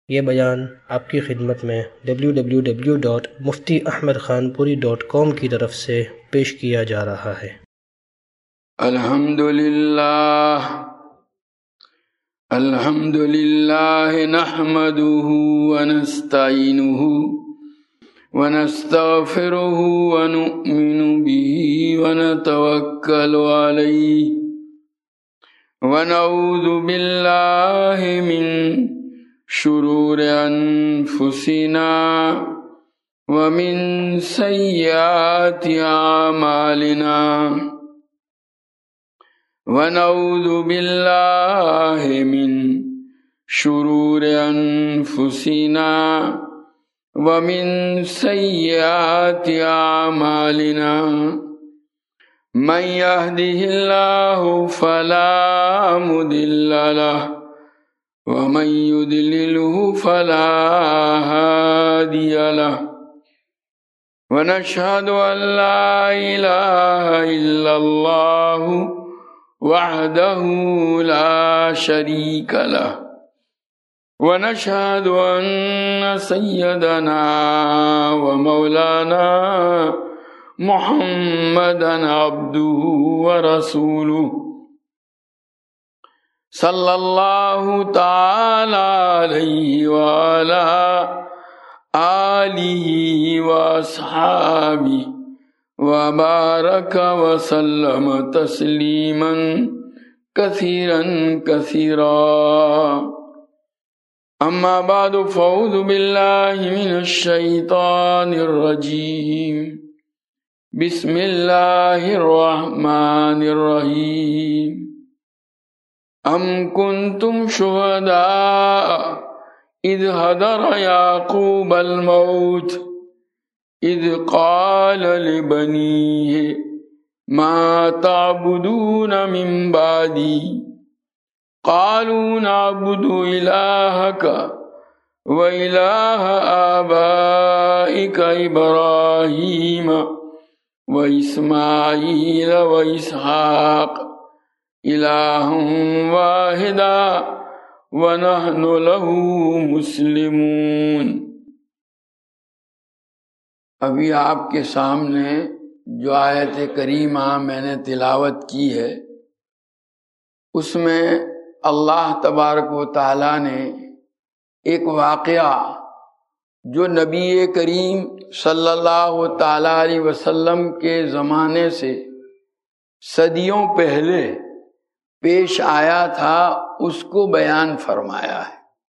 یہ بیان آپ کی خدمت میں www.muftiahmedkhanpuri.com کی طرف سے پیش کیا جا رہا ہے۔ الحمدللہ نحمده ونستعینه ونستغفره ونؤمن به ونتوکل علیہ ونعوذ باللہ من شرور انفسنا ومن سیئات اعمالنا ونعوذ باللہ من شرور انفسنا ومن سیئات اعمالنا من يهده الله فلا مضل له ومن يضلله فلا هادي له ونشهد أن لا إله إلا الله وحده لا شريك له ونشهد أن سيدنا ومولانا محمدا عبده ورسوله صلی اللہ تعالی علیہ وعلى آلہ واصحابہ وبارک وسلم تسلیما کثیرا کثیرا اما بعد فاعوذ باللہ من الشیطان الرجیم بسم اللہ الرحمن الرحیم ام کنتم شہداء اذ حضر یعقوب الموت اذ قال لبنیہ ما تعبدون من بعدی قالوا نعبد الہک وإلہ آبائک ابراہیم واسماعیل واسحاق الہ واحدا ونحن له مسلمون۔ ابھی آپ کے سامنے جو آیت کریمہ میں نے تلاوت کی ہے اس میں اللہ تبارک و تعالیٰ نے ایک واقعہ جو نبی کریم صلی اللہ تعالیٰ علیہ وسلم کے زمانے سے صدیوں پہلے پیش آیا تھا اس کو بیان فرمایا ہے۔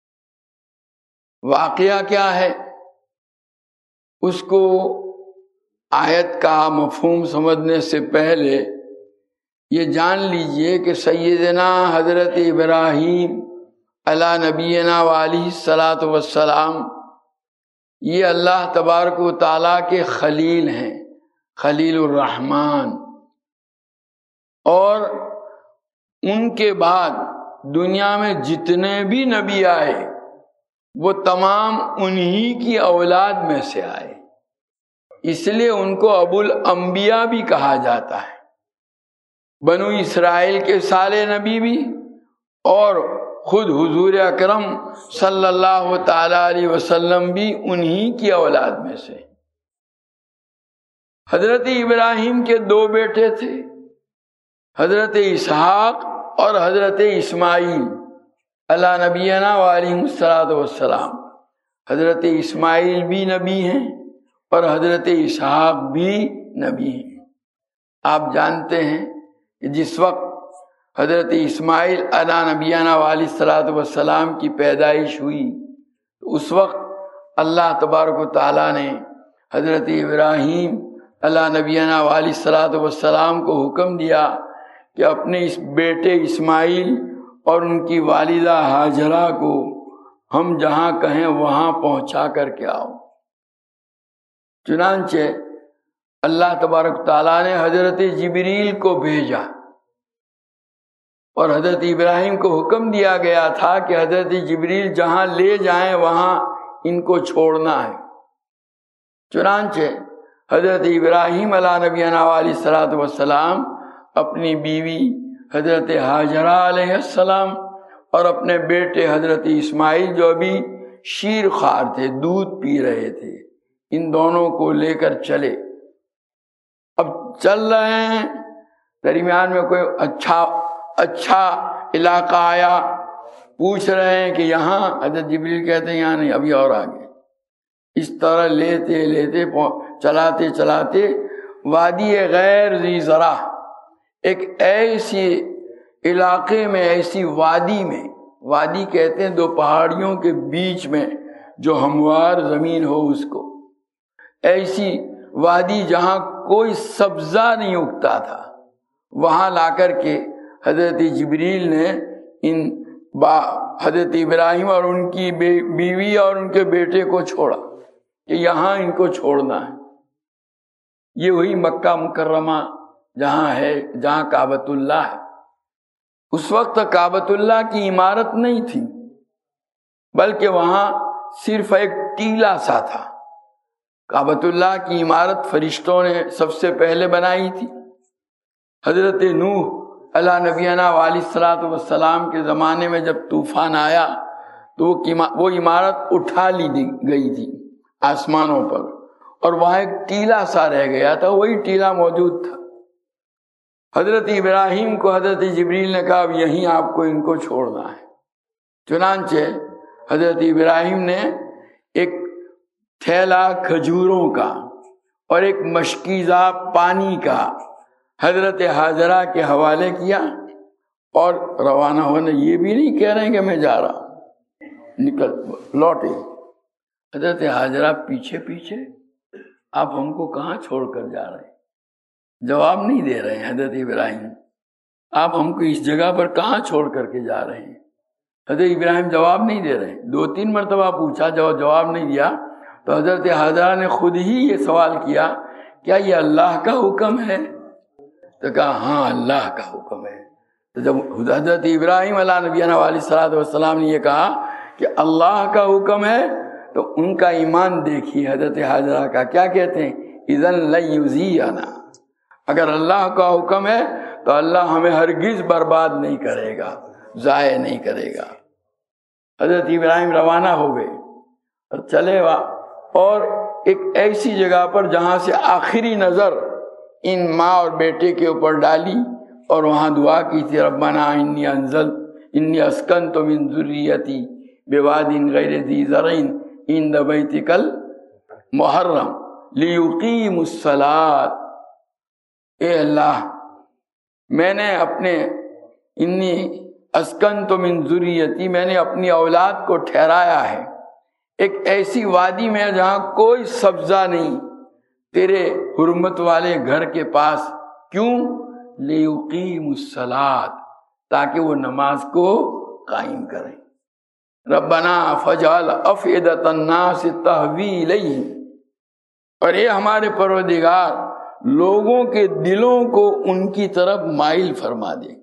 واقعہ کیا ہے اس کو آیت کا مفہوم سمجھنے سے پہلے یہ جان لیجئے کہ سیدنا حضرت ابراہیم علی نبینا وعلیہ الصلاۃ والسلام یہ اللہ تبارک و تعالیٰ کے خلیل ہیں، خلیل الرحمن، اور ان کے بعد دنیا میں جتنے بھی نبی آئے وہ تمام انہی کی اولاد میں سے آئے، اس لیے ان کو ابو الانبیاء بھی کہا جاتا ہے۔ بنو اسرائیل کے سالے نبی بھی اور خود حضور اکرم صلی اللہ تعالی علیہ وسلم بھی انہی کی اولاد میں سے۔ حضرت ابراہیم کے دو بیٹے تھے، حضرت اسحاق اور حضرت اسماعیل علی نبینا وعلیہ الصلوۃ والسلام۔ حضرت اسماعیل بھی نبی ہیں اور حضرت اسحاق بھی نبی ہیں۔ آپ جانتے ہیں کہ جس وقت حضرت اسماعیل علی نبینا علیہ الصلوۃ والسلام کی پیدائش ہوئی تو اس وقت اللہ تبارک و تعالیٰ نے حضرت ابراہیم علی نبینا علیہ الصلوۃ والسلام کو حکم دیا کہ اپنے اس بیٹے اسماعیل اور ان کی والدہ ہاجرہ کو ہم جہاں کہیں وہاں پہنچا کر کے آؤ۔ چنانچہ اللہ تبارک تعالیٰ نے حضرت جبریل کو بھیجا اور حضرت ابراہیم کو حکم دیا گیا تھا کہ حضرت جبریل جہاں لے جائیں وہاں ان کو چھوڑنا ہے۔ چنانچہ حضرت ابراہیم علیہ نبینا علیہ الصلوۃ والسلام اپنی بیوی حضرت ہاجرہ علیہ السلام اور اپنے بیٹے حضرت اسماعیل جو ابھی شیر خوار تھے، دودھ پی رہے تھے، ان دونوں کو لے کر چلے۔ اب چل رہے ہیں، درمیان میں کوئی اچھا علاقہ آیا، پوچھ رہے ہیں کہ یہاں؟ حضرت جبریل کہتے ہیں یہاں نہیں، ابھی اور آگے۔ اس طرح لیتے چلاتے وادی غیر ذی زرع، ایک ایسی علاقے میں، ایسی وادی میں، وادی کہتے ہیں دو پہاڑیوں کے بیچ میں جو ہموار زمین ہو اس کو، ایسی وادی جہاں کوئی سبزہ نہیں اگتا تھا، وہاں لا کر کے حضرت جبریل نے حضرت ابراہیم اور ان کی بیوی اور ان کے بیٹے کو چھوڑا کہ یہاں ان کو چھوڑنا ہے۔ یہ وہی مکہ مکرمہ جہاں کعبۃ اللہ ہے۔ اس وقت کعبۃ اللہ کی عمارت نہیں تھی، بلکہ وہاں صرف ایک ٹیلہ سا تھا۔ کعبۃ اللہ کی عمارت فرشتوں نے سب سے پہلے بنائی تھی۔ حضرت نوح علیہ نبینا علیہ الصلوۃ والسلام کے زمانے میں جب طوفان آیا تو وہ عمارت اٹھا لی گئی تھی آسمانوں پر، اور وہاں ایک ٹیلہ سا رہ گیا تھا، وہی ٹیلہ موجود تھا۔ حضرت ابراہیم کو حضرت جبریل نے کہا اب یہیں آپ کو ان کو چھوڑنا ہے۔ چنانچہ حضرت ابراہیم نے ایک تھیلا کھجوروں کا اور ایک مشکیزہ پانی کا حضرت ہاجرہ کے حوالے کیا اور روانہ ہونے، یہ بھی نہیں کہہ رہے ہیں کہ میں جا رہا ہوں، نکل لوٹے۔ حضرت ہاجرہ پیچھے آپ ہم کو کہاں چھوڑ کر جا رہے ہیں؟ جواب نہیں دے رہے ہیں حضرت ابراہیم، آپ ہم کو اس جگہ پر کہاں چھوڑ کر کے جا رہے ہیں؟ حضرت ابراہیم جواب نہیں دے رہے ہیں۔ 2-3 مرتبہ پوچھا، جواب نہیں دیا، تو حضرت ہاجرہ نے خود ہی یہ سوال کیا کیا یہ اللہ کا حکم ہے؟ تو کہا ہاں اللہ کا حکم ہے۔ تو جب حضرت ابراہیم علیہ نبینا علیہ الصلوۃ والسلام نے یہ کہا کہ اللہ کا حکم ہے تو ان کا ایمان دیکھیے حضرت ہاجرہ کا، کیا کہتے ہیں؟ اذن لن یضیعنا، اگر اللہ کا حکم ہے تو اللہ ہمیں ہرگز برباد نہیں کرے گا، ضائع نہیں کرے گا۔ حضرت ابراہیم روانہ ہو گئے اور چلے اور ایک ایسی جگہ پر جہاں سے آخری نظر ان ماں اور بیٹے کے اوپر ڈالی اور وہاں دعا کی تھی، ربنا انی اسکنت من ذریتی بواد غیر ذی زرع عند بیتک المحرم لیقیموا الصلاۃ۔ اے اللہ، میں نے انی اسکنت من ذریتی، میں نے اپنی اولاد کو ٹھہرایا ہے ایک ایسی وادی میں جہاں کوئی سبزہ نہیں، تیرے حرمت والے گھر کے پاس۔ کیوں؟ لیقیموا الصلاۃ، تاکہ وہ نماز کو قائم کریں۔ ربنا فاجعل افئدۃ الناس تہوی الیہم، اور اے ہمارے پروردگار لوگوں کے دلوں کو ان کی طرف مائل فرما دے۔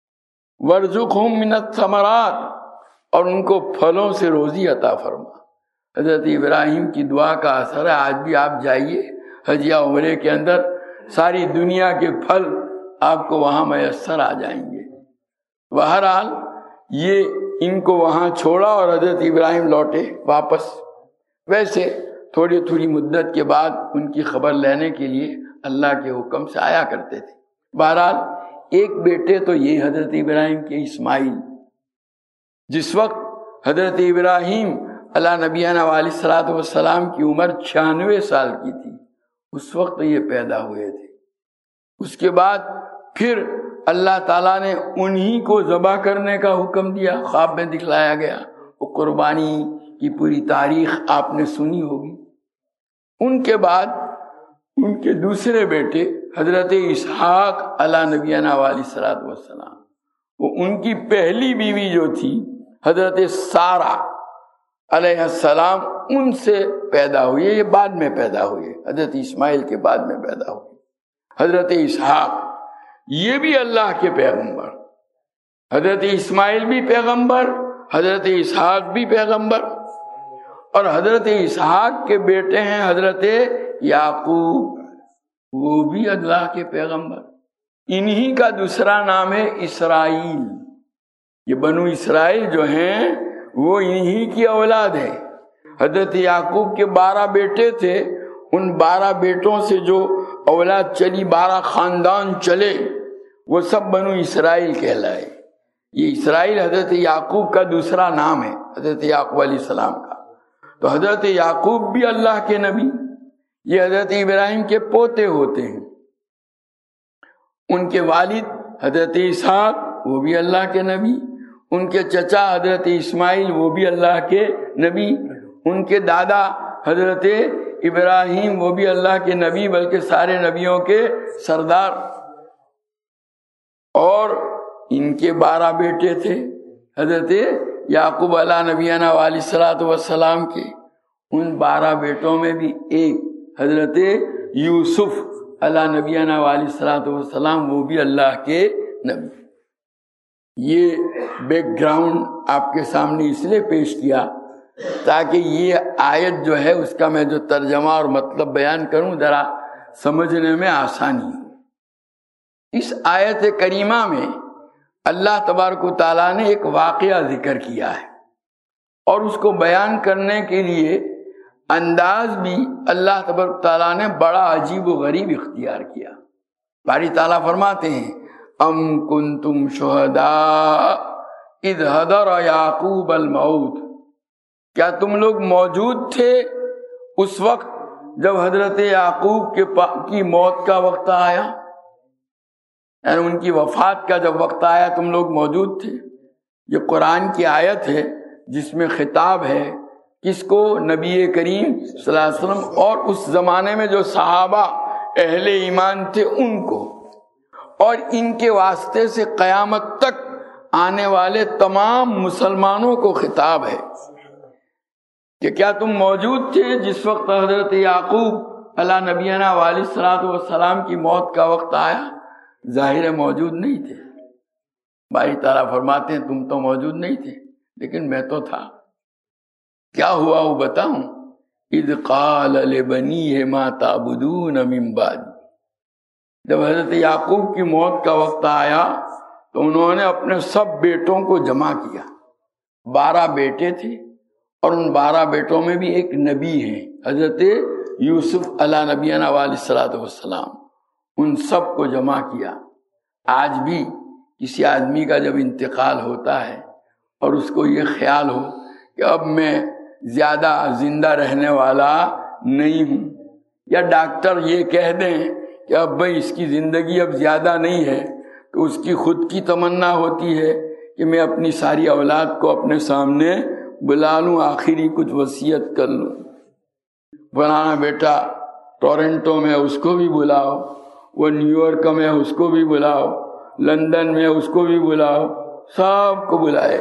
وارزقہم من الثمرات، اور ان کو پھلوں سے روزی عطا فرما۔ حضرت ابراہیم کی دعا کا اثر ہے، آج بھی آپ جائیے حج یا عمرے کے اندر، ساری دنیا کے پھل آپ کو وہاں میسر آ جائیں گے۔ بہرحال یہ ان کو وہاں چھوڑا اور حضرت ابراہیم لوٹے واپس۔ ویسے تھوڑی مدت کے بعد ان کی خبر لینے کے لیے اللہ کے حکم سے آیا کرتے تھے۔ بہرحال ایک بیٹے تو یہ حضرت ابراہیم کے اسماعیل، جس وقت حضرت ابراہیم علیہ نبینا علیہ الصلوۃ والسلام کی عمر 96 سال کی تھی، اس وقت یہ پیدا ہوئے تھے۔ اس کے بعد پھر اللہ تعالیٰ نے انہی کو ذبح کرنے کا حکم دیا، خواب میں دکھلایا گیا۔ وہ قربانی کی پوری تاریخ آپ نے سنی ہوگی۔ ان کے بعد ان کے دوسرے بیٹے حضرت اسحاق علیہ نبینا علیہ الصلوۃ والسلام، وہ ان کی پہلی بیوی جو تھی حضرت سارہ علیہ السلام، ان سے پیدا ہوئے، یہ بعد میں پیدا ہوئے، حضرت اسماعیل کے بعد میں پیدا ہوئے۔ حضرت اسحاق یہ بھی اللہ کے پیغمبر، حضرت اسماعیل بھی پیغمبر، حضرت اسحاق بھی پیغمبر، اور حضرت اسحاق کے بیٹے ہیں حضرت یعقوب، وہ بھی اللہ کے پیغمبر۔ انہی کا دوسرا نام ہے اسرائیل۔ یہ بنو اسرائیل جو ہیں وہ انہی کی اولاد ہے۔ حضرت یعقوب کے 12 بیٹے تھے، ان 12 بیٹوں سے جو اولاد چلی، 12 خاندان چلے، وہ سب بنو اسرائیل کہلائے۔ یہ اسرائیل حضرت یعقوب کا دوسرا نام ہے، حضرت یعقوب علیہ السلام کا۔ تو حضرت یعقوب بھی اللہ کے نبی، یہ حضرت ابراہیم کے پوتے ہوتے ہیں۔ ان کے والد حضرت اسحاق وہ بھی اللہ کے نبی، ان کے چچا حضرت اسماعیل وہ بھی اللہ کے نبی، ان کے دادا حضرت ابراہیم وہ بھی اللہ کے نبی، بلکہ سارے نبیوں کے سردار۔ اور ان کے 12 بیٹے تھے حضرت یعقوب علیہ نبینا علیہ الصلوۃ والسلام کے، ان 12 بیٹوں میں بھی ایک حضرت یوسف علیہ نبینا علیہ الصلوۃ والسلام وہ بھی اللہ کے نبی۔ یہ بیک گراؤنڈ آپ کے سامنے اس لیے پیش کیا تاکہ یہ آیت جو ہے اس کا میں جو ترجمہ اور مطلب بیان کروں ذرا سمجھنے میں آسانی ہو۔ اس آیت کریمہ میں اللہ تبارک و تعالیٰ نے ایک واقعہ ذکر کیا ہے، اور اس کو بیان کرنے کے لیے انداز بھی اللہ تبارک و تعالیٰ نے بڑا عجیب و غریب اختیار کیا۔ باری تعالیٰ فرماتے ہیں ام کنتم شہداء اذ حضر یعقوب الموت، کیا تم لوگ موجود تھے اس وقت جب حضرت یعقوب کی موت کا وقت آیا، یعنی ان کی وفات کا جب وقت آیا تم لوگ موجود تھے؟ یہ قرآن کی آیت ہے جس میں خطاب ہے کس کو؟ نبی کریم صلی اللہ علیہ وسلم اور اس زمانے میں جو صحابہ اہل ایمان تھے ان کو، اور ان کے واسطے سے قیامت تک آنے والے تمام مسلمانوں کو خطاب ہے کہ کیا تم موجود تھے جس وقت حضرت یعقوب علیہ نبینا علیہ الصلوۃ والسلام کی موت کا وقت آیا؟ ظاہر موجود نہیں تھے۔ باری تعالیٰ فرماتے ہیں تم تو موجود نہیں تھے لیکن میں تو تھا۔ کیا ہوا وہ بتاؤں؟ اذ قال لبنیہ ما تعبدون من بعد، جب حضرت یعقوب کی موت کا وقت آیا تو انہوں نے اپنے سب بیٹوں کو جمع کیا۔ 12 بیٹے تھے اور ان 12 بیٹوں میں بھی ایک نبی ہیں حضرت یوسف علیہ نبینا علیہ الصلوۃ والسلام، ان سب کو جمع کیا۔ آج بھی کسی آدمی کا جب انتقال ہوتا ہے اور اس کو یہ خیال ہو کہ اب میں زیادہ زندہ رہنے والا نہیں ہوں، یا ڈاکٹر یہ کہہ دیں کہ اب بھائی اس کی زندگی اب زیادہ نہیں ہے، تو اس کی خود کی تمنا ہوتی ہے کہ میں اپنی ساری اولاد کو اپنے سامنے بلا لوں، آخری کچھ وصیت کر لوں۔ فلانا بیٹا ٹورنٹو میں اس کو بھی بلاؤ، وہ نیو یارک میں اس کو بھی بلاؤ، لندن میں اس کو بھی بلاؤ، سب کو بلائے۔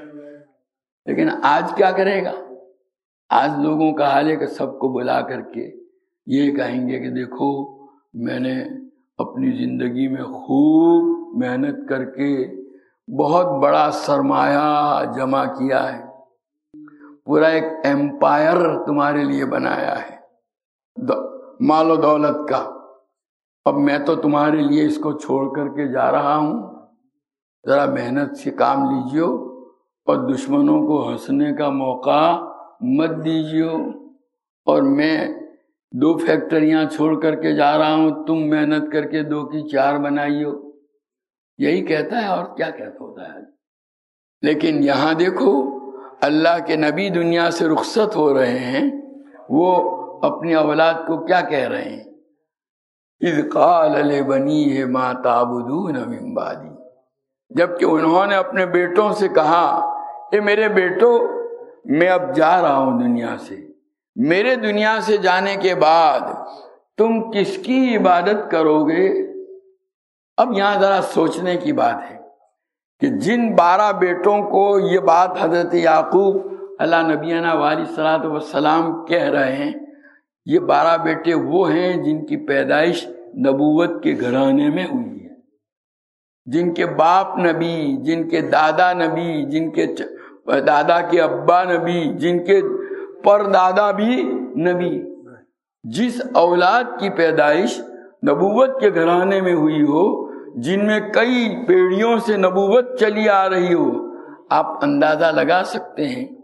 لیکن آج کیا کرے گا؟ آج لوگوں کا حال ہے کہ سب کو بلا کر کے یہ کہیں گے کہ دیکھو میں نے اپنی زندگی میں خوب محنت کر کے بہت بڑا سرمایہ جمع کیا ہے، پورا ایک ایمپائر تمہارے لیے بنایا ہے مال و دولت کا، اب میں تو تمہارے لیے اس کو چھوڑ کر کے جا رہا ہوں، ذرا محنت سے کام لیجیے اور دشمنوں کو ہنسنے کا موقع مت دیجیے، اور میں 2 فیکٹریاں چھوڑ کر کے جا رہا ہوں، تم محنت کر کے 2 کی 4 بنائیو، یہی کہتا ہے اور کیا کہتا ہوتا ہے۔ لیکن یہاں دیکھو اللہ کے نبی دنیا سے رخصت ہو رہے ہیں، وہ اپنی اولاد کو کیا کہہ رہے ہیں؟ اذ قال لبنیہ ما تعبدون من بعدی، جبکہ انہوں نے اپنے بیٹوں سے کہا اے میرے بیٹو میں اب جا رہا ہوں دنیا سے، میرے دنیا سے جانے کے بعد تم کس کی عبادت کرو گے؟ اب یہاں ذرا سوچنے کی بات ہے کہ جن 12 بیٹوں کو یہ بات حضرت یعقوب علیہ نبینا علیہ الصلوۃ والسلام کہہ رہے ہیں، یہ 12 بیٹے وہ ہیں جن کی پیدائش نبوت کے گھرانے میں ہوئی ہے، جن کے باپ نبی، جن کے دادا نبی، جن کے دادا کے ابا نبی، جن کے پردادا بھی نبی، جس اولاد کی پیدائش نبوت کے گھرانے میں ہوئی ہو، جن میں کئی پیڑھیوں سے نبوت چلی آ رہی ہو، آپ اندازہ لگا سکتے ہیں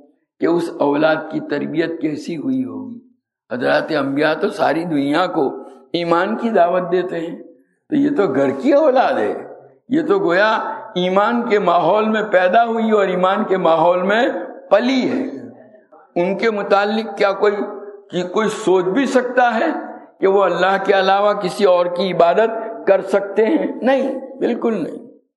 کہ اس اولاد کی تربیت کیسی ہوئی ہوگی۔ حضرات انبیاء تو ساری دنیا کو ایمان کی دعوت دیتے ہیں، تو یہ تو گھر کی اولاد ہے، یہ تو گویا ایمان کے ماحول میں پیدا ہوئی اور ایمان کے ماحول میں پلی ہے۔ ان کے متعلق کیا کوئی سوچ بھی سکتا ہے کہ وہ اللہ کے علاوہ کسی اور کی عبادت کر سکتے ہیں؟ نہیں، بالکل نہیں۔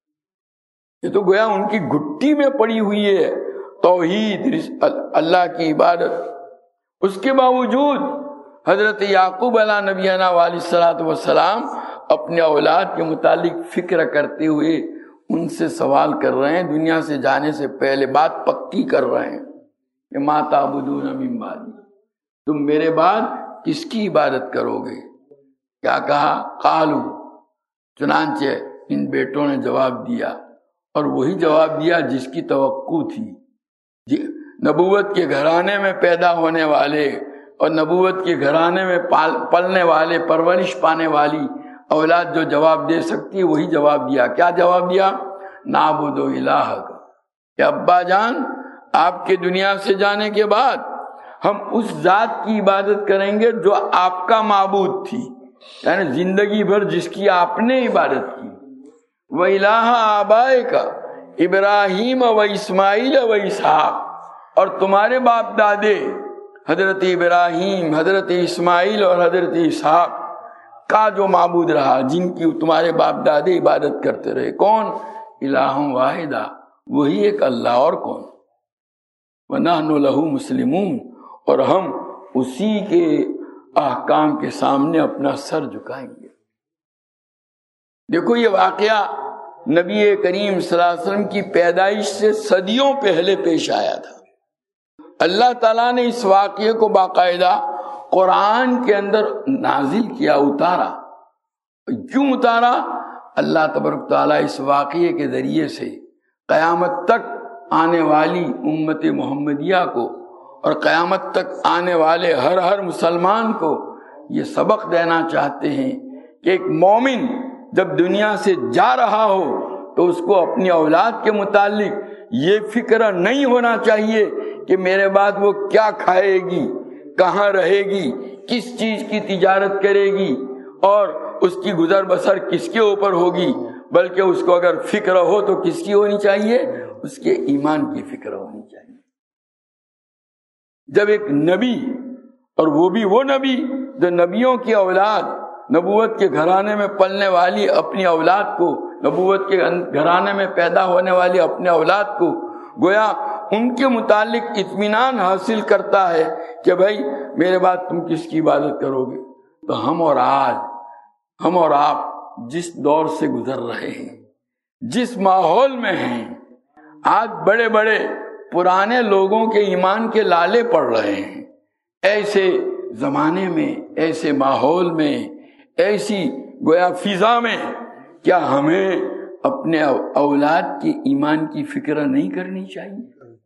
یہ تو گویا ان کی گھٹی میں پڑی ہوئی ہے توحید، اللہ کی عبادت۔ اس کے باوجود حضرت یعقوب علیہ نبینا علیہ الصلوۃ والسلام اپنے اولاد کے متعلق فکر کرتے ہوئے ان سے سوال کر رہے ہیں، دنیا سے جانے سے پہلے بات پکی کر رہے ہیں کہ ما تعبدون من بعدی، تم میرے بعد کس کی عبادت کرو گے؟ کیا کہا؟ قالو، چنانچہ ان بیٹوں نے جواب دیا، اور وہی جواب دیا جس کی توقع تھی۔ نبوت کے گھرانے میں پیدا ہونے والے اور نبوت کے گھرانے میں پلنے والے، پرورش پانے والی اولاد جو جواب دے سکتی وہی جواب دیا۔ کیا جواب دیا؟ نعبد الہک، کہ ابا جان آپ کے دنیا سے جانے کے بعد ہم اس ذات کی عبادت کریں گے جو آپ کا معبود تھی، یعنی زندگی بھر جس کی آپ نے عبادت کی۔ وَإِلَٰهَ آبَائِكَ ابراہیم و اسماعیل و اسحاق، اور تمہارے باپ دادے حضرت ابراہیم، حضرت اسماعیل اور حضرت اسحاق کا جو معبود رہا، جن کی تمہارے باپ دادے عبادت کرتے رہے، کون؟ الہ واحدہ، وہی ایک اللہ، اور کون؟ وَنَحْنُ لَهُ مُسْلِمُونَ، اور ہم اسی کے احکام کے سامنے اپنا سر جھکائیں گے۔ دیکھو یہ واقعہ نبی کریم صلی اللہ علیہ وسلم کی پیدائش سے صدیوں پہلے پیش آیا تھا۔ اللہ تعالیٰ نے اس واقعے کو باقاعدہ قرآن کے اندر نازل کیا، اتارا۔ کیوں اتارا؟ اللہ تبارک تعالیٰ اس واقعے کے ذریعے سے قیامت تک آنے والی امت محمدیہ کو اور قیامت تک آنے والے ہر مسلمان کو یہ سبق دینا چاہتے ہیں کہ ایک مومن جب دنیا سے جا رہا ہو تو اس کو اپنی اولاد کے متعلق یہ فکر نہیں ہونا چاہیے کہ میرے بعد وہ کیا کھائے گی، کہاں رہے گی، کس چیز کی تجارت کرے گی اور اس کی گزر بسر کس کے اوپر ہوگی، بلکہ اس کو اگر فکر ہو تو کس کی ہونی چاہیے؟ اس کے ایمان کی فکر ہونی چاہیے۔ جب ایک نبی، اور وہ بھی وہ نبی جو نبیوں کی اولاد، نبوت کے گھرانے میں پلنے والی اپنی اولاد کو، نبوت کے گھرانے میں پیدا ہونے والی اپنے اولاد کو گویا ان کے متعلق اطمینان حاصل کرتا ہے کہ بھائی میرے بعد تم کس کی عبادت کرو گے، تو ہم اور آپ جس دور سے گزر رہے ہیں، جس ماحول میں ہیں، آج بڑے بڑے پرانے لوگوں کے ایمان کے لالے پڑ رہے ہیں۔ ایسے زمانے میں، ایسے ماحول میں، ایسی گویا فضا میں کیا ہمیں اپنے اولاد کے ایمان کی فکر نہیں کرنی چاہیے؟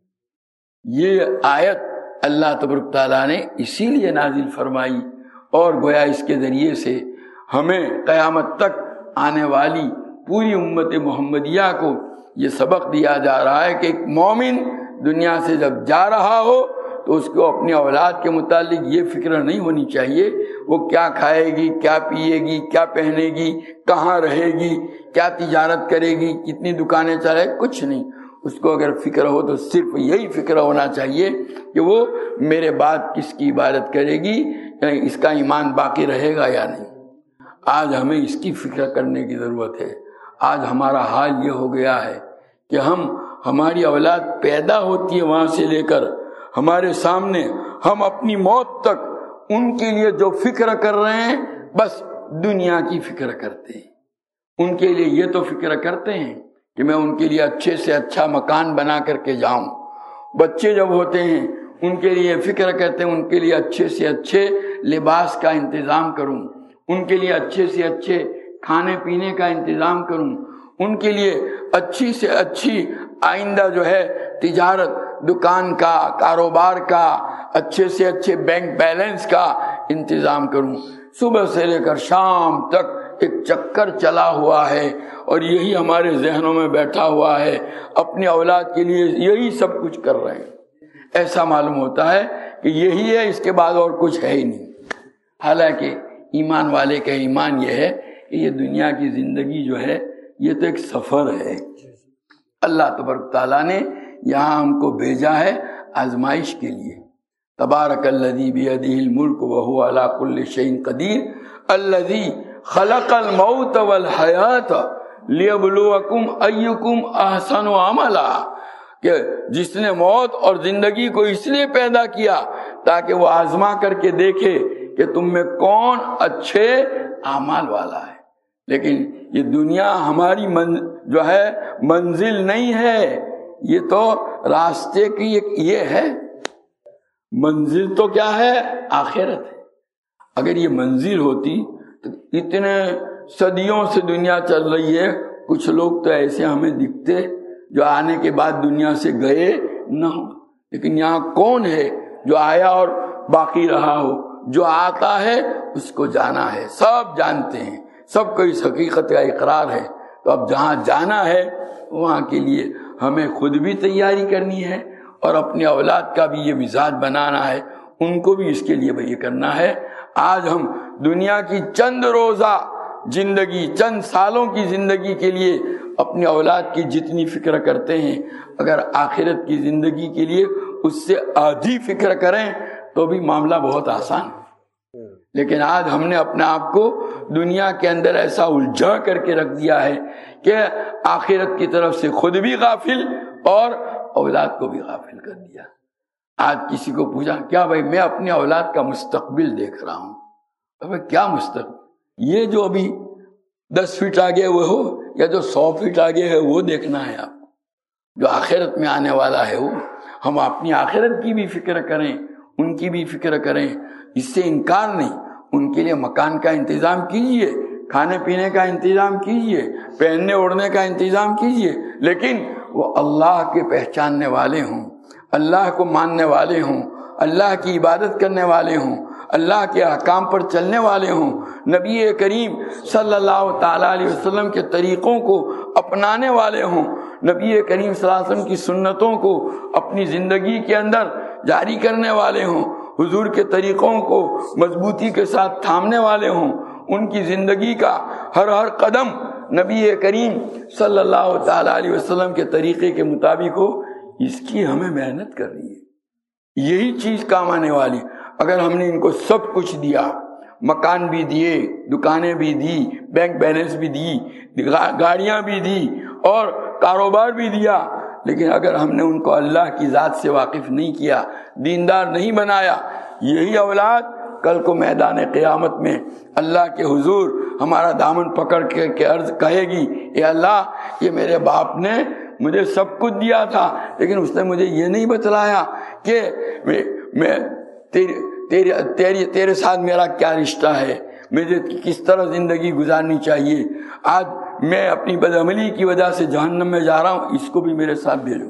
یہ آیت اللہ تبارک تعالیٰ نے اسی لیے نازل فرمائی، اور گویا اس کے ذریعے سے ہمیں قیامت تک آنے والی پوری امت محمدیہ کو یہ سبق دیا جا رہا ہے کہ ایک مومن دنیا سے جب جا رہا ہو تو اس کو اپنی اولاد کے متعلق یہ فکر نہیں ہونی چاہیے وہ کیا کھائے گی، کیا پیے گی، کیا پہنے گی، کہاں رہے گی، کیا تجارت کرے گی، کتنی دکانیں چلائے، کچھ نہیں۔ اس کو اگر فکر ہو تو صرف یہی فکر ہونا چاہیے کہ وہ میرے بعد کس کی عبادت کرے گی، اس کا ایمان باقی رہے گا یا نہیں۔ آج ہمیں اس کی فکر کرنے کی ضرورت ہے۔ آج ہمارا حال یہ ہو گیا ہے کہ ہماری اولاد پیدا ہوتی ہے وہاں سے لے کر ہمارے سامنے، ہم اپنی موت تک ان کے لیے جو فکر کر رہے ہیں بس دنیا کی فکر کرتے ہیں۔ ان کے لیے یہ تو فکر کرتے ہیں کہ میں ان کے لیے اچھے سے اچھا مکان بنا کر کے جاؤں۔ بچے جب ہوتے ہیں ان کے لیے فکر کرتے ہیں ان کے لیے اچھے سے اچھے لباس کا انتظام کروں، ان کے لیے اچھے سے اچھے کھانے پینے کا انتظام کروں، ان کے لیے اچھی سے اچھی آئندہ جو ہے تجارت، دکان کا، کاروبار کا، اچھے سے اچھے بینک بیلنس کا انتظام کروں۔ صبح سے لے کر شام تک ایک چکر چلا ہوا ہے اور یہی ہمارے ذہنوں میں بیٹھا ہوا ہے، اپنی اولاد کے لیے یہی سب کچھ کر رہے ہیں۔ ایسا معلوم ہوتا ہے کہ یہی ہے، اس کے بعد اور کچھ ہے ہی نہیں۔ حالانکہ ایمان والے کا ایمان یہ ہے کہ یہ دنیا کی زندگی جو ہے یہ تو ایک سفر ہے۔ اللہ تبارک تعالیٰ نے یہاں ہم کو بھیجا ہے آزمائش کے لیے۔ تبارک الذی بیدہ الملک وہو علی کل شیء قدیر الذی خلق الموت والحیات لیبلوکم ایکم احسن عملا، کہ جس نے موت اور زندگی کو اس لیے پیدا کیا تاکہ وہ آزما کر کے دیکھے کہ تم میں کون اچھے اعمال والا ہے۔ لیکن یہ دنیا ہماری جو ہے منزل نہیں ہے، یہ تو راستے کی ایک یہ ہے۔ منزل تو کیا ہے؟ آخرت ہے۔ اگر یہ منزل ہوتی تو اتنے صدیوں سے دنیا چل رہی ہے، کچھ لوگ تو ایسے ہمیں دکھتے جو آنے کے بعد دنیا سے گئے نہ ہو، لیکن یہاں کون ہے جو آیا اور باقی رہا ہو؟ جو آتا ہے اس کو جانا ہے، سب جانتے ہیں، سب کو اس حقیقت کا اقرار ہے۔ تو اب جہاں جانا ہے وہاں کے لیے ہمیں خود بھی تیاری کرنی ہے اور اپنے اولاد کا بھی یہ مزاج بنانا ہے، ان کو بھی اس کے لیے یہ کرنا ہے۔ آج ہم دنیا کی چند روزہ زندگی، چند سالوں کی زندگی کے لیے اپنی اولاد کی جتنی فکر کرتے ہیں، اگر آخرت کی زندگی کے لیے اس سے آدھی فکر کریں تو بھی معاملہ بہت آسان ہے۔ لیکن آج ہم نے اپنے آپ کو دنیا کے اندر ایسا الجھا کر کے رکھ دیا ہے کہ آخرت کی طرف سے خود بھی غافل اور اولاد کو بھی غافل کر دیا۔ آج کسی کو پوچھا کیا بھائی میں اپنے اولاد کا مستقبل دیکھ رہا ہوں، ابھی کیا مستقبل؟ یہ جو ابھی 10 فٹ آگے وہ ہو یا جو 100 فٹ آگے ہے وہ دیکھنا ہے آپ کو، جو آخرت میں آنے والا ہے وہ۔ ہم اپنی آخرت کی بھی فکر کریں، ان کی بھی فکر کریں، اس سے انکار نہیں۔ ان کے لیے مکان کا انتظام کیجئے، کھانے پینے کا انتظام کیجئے، پہننے اوڑھنے کا انتظام کیجئے، لیکن وہ اللہ کے پہچاننے والے ہوں، اللہ کو ماننے والے ہوں، اللہ کی عبادت کرنے والے ہوں، اللہ کے احکام پر چلنے والے ہوں، نبی کریم صلی اللہ تعالیٰ علیہ وسلم کے طریقوں کو اپنانے والے ہوں، نبی کریم صلی اللہ علیہ وسلم کی سنتوں کو اپنی زندگی کے اندر جاری کرنے والے ہوں، حضور کے طریقوں کو مضبوطی کے ساتھ تھامنے والے ہوں، ان کی زندگی کا ہر قدم نبی کریم صلی اللہ تعالیٰ علیہ وسلم کے طریقے کے مطابق ہو، اس کی ہمیں محنت کرنی ہے۔ یہی چیز کام آنے والی۔ اگر ہم نے ان کو سب کچھ دیا، مکان بھی دیے، دکانیں بھی دی، بینک بیلنس بھی دی، گاڑیاں بھی دی اور کاروبار بھی دیا، لیکن اگر ہم نے ان کو اللہ کی ذات سے واقف نہیں کیا، دیندار نہیں بنایا، یہی اولاد کل کو میدان قیامت میں اللہ کے حضور ہمارا دامن پکڑ کے عرض کہے گی، اے اللہ یہ میرے باپ نے مجھے سب کچھ دیا تھا لیکن اس نے مجھے یہ نہیں بتلایا کہ میں تیرے ساتھ میرا کیا رشتہ ہے، مجھے کس طرح زندگی گزارنی چاہیے۔ آج میں اپنی بدعملی کی وجہ سے جہنم میں جا رہا ہوں، اس کو بھی میرے ساتھ بھیجو۔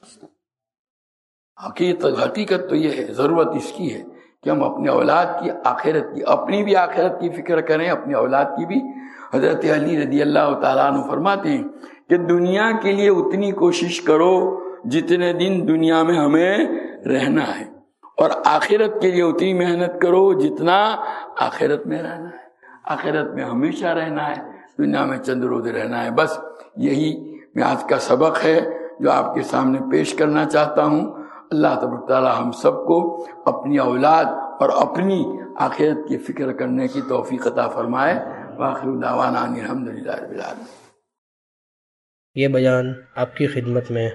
حقیقت تو یہ ہے، ضرورت اس کی ہے کہ ہم اپنے اولاد کی آخرت کی، اپنی بھی آخرت کی فکر کریں، اپنی اولاد کی بھی۔ حضرت علی رضی اللہ تعالیٰ عنہ فرماتے ہیں کہ دنیا کے لیے اتنی کوشش کرو جتنے دن دنیا میں ہمیں رہنا ہے، اور آخرت کے لیے اتنی محنت کرو جتنا آخرت میں رہنا ہے۔ آخرت میں ہمیشہ رہنا ہے، دنیا میں چند روز رہنا ہے۔ بس یہی میں آج کا سبق ہے جو آپ کے سامنے پیش کرنا چاہتا ہوں۔ اللہ تبارک تعالی ہم سب کو اپنی اولاد اور اپنی آخرت کی فکر کرنے کی توفیق عطا فرمائے۔ وآخر دعوانا ان الحمدللہ رب العالمین۔ یہ بیان آپ کی خدمت میں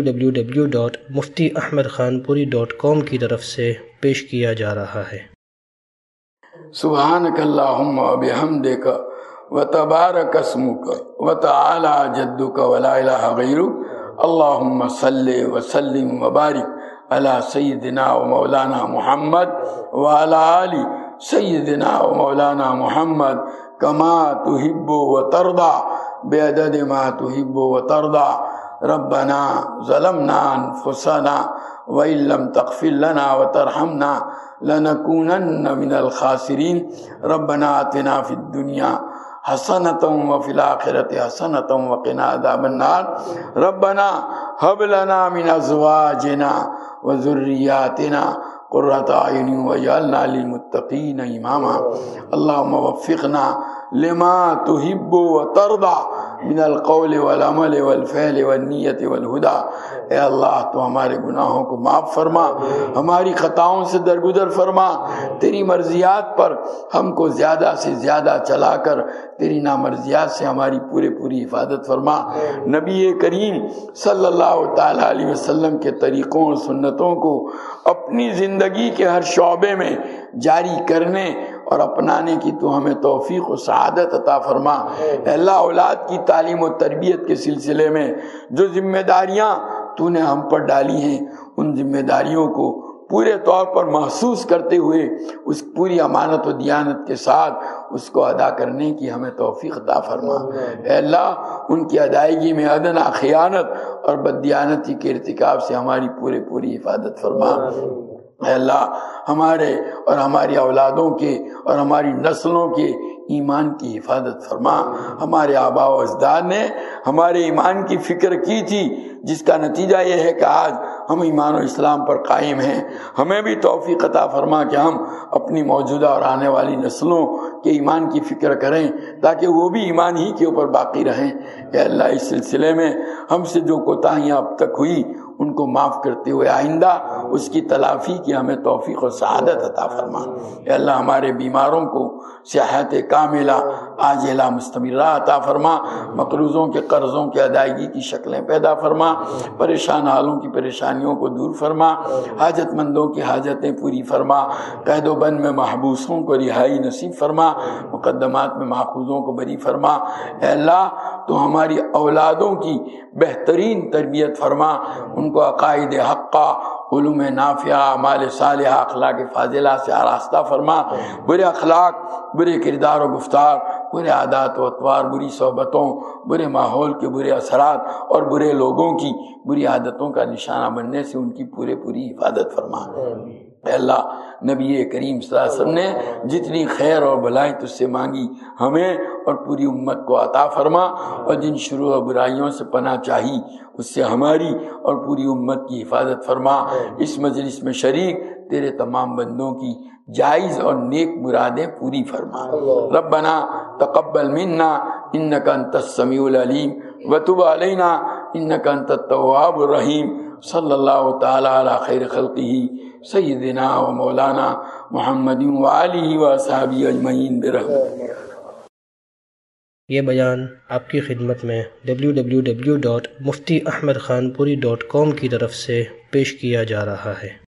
www.muftiahmedkhanpuri.com کی طرف سے پیش کیا جا رہا ہے۔ سبحانک اللہم وبحمدک وتبارک اسمک وتعالی جدک ولا الہ غیرک، اللہم صلی وسلم وبارک علی سیدنا و مولانا محمد وعلی آل سیدنا و مولانا محمد کما تحب و ترضى بعدد ما تحب و ترضى۔ ربنا ظلمنا انفسنا وإن لم تغفر لنا وترحمنا لنكونن من الخاسرين۔ ربنا آتنا في الدنيا حسنة وفي الآخرة حسنة وقنا عذاب النار۔ ربنا هب لنا من أزواجنا وذریاتنا قرۃ اعین واجعلنا للمتقین اماما اللهم وفقنا لما تحب وترضى من القول والعمل والفعل والنیت والہدی۔ اے اللہ تو ہمارے گناہوں کو معاف فرما، ہماری خطاؤں سے درگزر فرما، تیری مرضیات پر ہم کو زیادہ سے زیادہ چلا کر تیری نامرضیات سے ہماری پوری حفاظت فرما۔ نبی کریم صلی اللہ تعالی علیہ وسلم کے طریقوں اور سنتوں کو اپنی زندگی کے ہر شعبے میں جاری کرنے اور اپنانے کی تو ہمیں توفیق و سعادت عطا فرما۔ اے اللہ اولاد کی تعلیم و تربیت کے سلسلے میں جو ذمہ داریاں تو نے ہم پر ڈالی ہیں، ان ذمہ داریوں کو پورے طور پر محسوس کرتے ہوئے اس پوری امانت و دیانت کے ساتھ اس کو ادا کرنے کی ہمیں توفیق عطا فرما۔ اے اللہ ان کی ادائیگی میں ادنا خیانت اور بددیانتی کے ارتکاب سے ہماری پوری حفاظت فرما۔ اے اللہ ہمارے اور ہماری اولادوں کے اور ہماری نسلوں کے ایمان کی حفاظت فرما۔ ہمارے آباء و اجداد نے ہمارے ایمان کی فکر کی تھی، جس کا نتیجہ یہ ہے کہ آج ہم ایمان و اسلام پر قائم ہیں۔ ہمیں بھی توفیق عطا فرما کہ ہم اپنی موجودہ اور آنے والی نسلوں کے ایمان کی فکر کریں تاکہ وہ بھی ایمان ہی کے اوپر باقی رہیں۔ اے اللہ اس سلسلے میں ہم سے جو کوتاہیاں اب تک ہوئی ان کو معاف کرتے ہوئے آئندہ اس کی تلافی کی ہمیں توفیق و سعادت عطا فرما۔ اے اللہ ہمارے بیماروں کو صحت کاملہ عاجلہ مستمرہ عطا فرما، مقروضوں کے قرضوں کے ادائیگی کی شکلیں پیدا فرما، پریشان حالوں کی پریشانیوں کو دور فرما، حاجت مندوں کی حاجتیں پوری فرما، قید و بند میں محبوسوں کو رہائی نصیب فرما، مقدمات میں ماخوذوں کو بری فرما۔ اے اللہ تو ہماری اولادوں کی بہترین تربیت فرما، ان کو عقائد حقہ، علوم نافعہ، اعمال صالحہ، اخلاق فاضلہ سے آراستہ فرما۔ برے اخلاق، برے کردار و گفتار، برے عادات و اطوار، بری صحبتوں، برے ماحول کے برے اثرات اور برے لوگوں کی بری عادتوں کا نشانہ بننے سے ان کی پوری حفاظت فرما۔ اے اللہ نبی کریم صلی اللہ علیہ وسلم نے جتنی خیر اور بھلائی تجھ سے مانگی ہمیں اور پوری امت کو عطا فرما، اور جن شرور و برائیوں سے پناہ چاہی اس سے ہماری اور پوری امت کی حفاظت فرما۔ اس مجلس میں شریک تیرے تمام بندوں کی جائز اور نیک مرادیں پوری فرما۔ ربنا تقبل منا انک انت السمیع العلیم وتب علینا انک انت التواب الرحیم۔ صلی اللہ تعالی علی خیر خلقہ سیدنا و مولانا محمد وآلہ وصحبہ اجمعین برحمتہ۔ یہ بیان آپ کی خدمت میں www.muftiahmedkhanpuri.com کی طرف سے پیش کیا جا رہا ہے۔